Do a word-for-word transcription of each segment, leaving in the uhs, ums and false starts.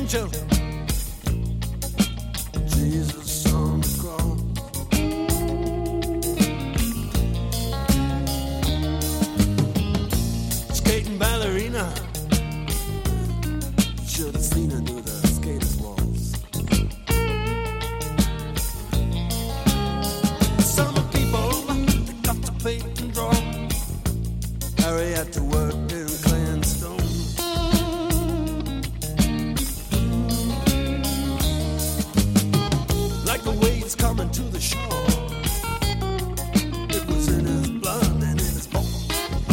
angel, Jesus on the cross. Skating ballerina, should have seen her do the skaters waltz. Some people, they got to pay and draw. Harry had to work in clay stone. Like the waves coming to the shore, it was in his blood and in his bones.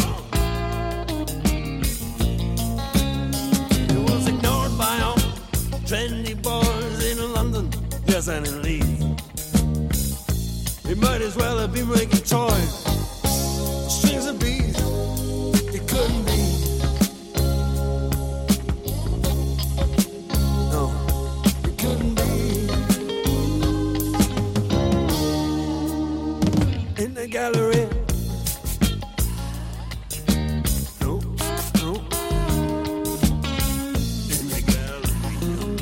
It was ignored by all trendy boys in London, yes, and in Leeds. He might as well have been making toys, strings of beads. It couldn't be. No, it couldn't be. In the gallery. No, no. In the gallery.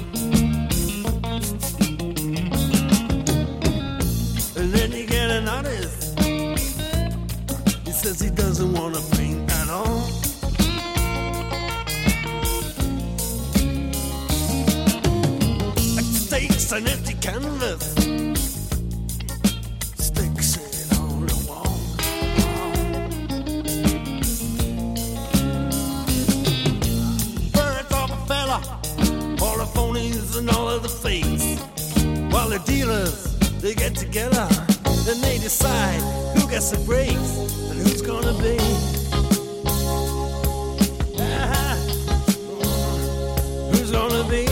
And then you get an artist. He says he doesn't want to paint at all. Like stakes an empty canvas, sticks it on the wall. Birds of a fella, all the phonies and all of the fakes. While the dealers, they get together and they decide who gets the breaks and who's gonna be. Ah, who's gonna be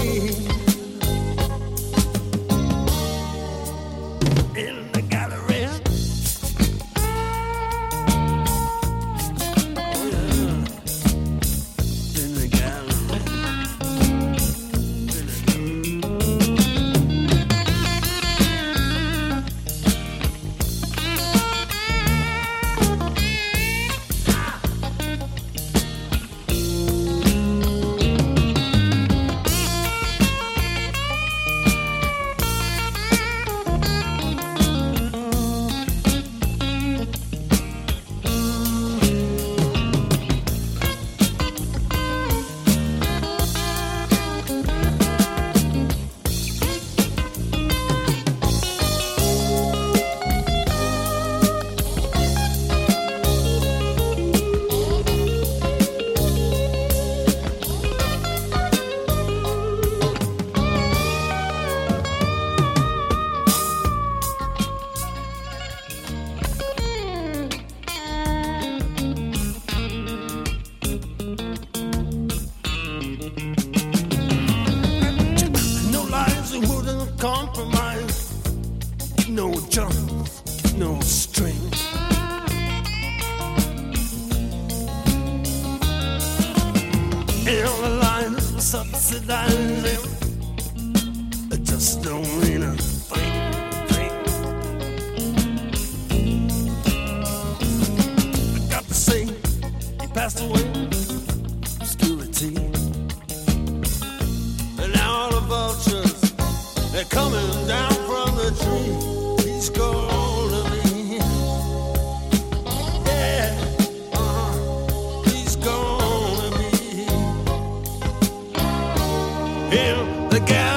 in the gallery? Oh yeah, in the gallery. In the no lies and wouldn't compromise. No jump, no strings. And all the lines were subsidizing. It just don't mean a thing. thing. I got to say, he passed away. Obscurity. And now all the vultures, they're coming down from the tree. He's gonna be, yeah, uh-huh. He's gonna be in the gallery.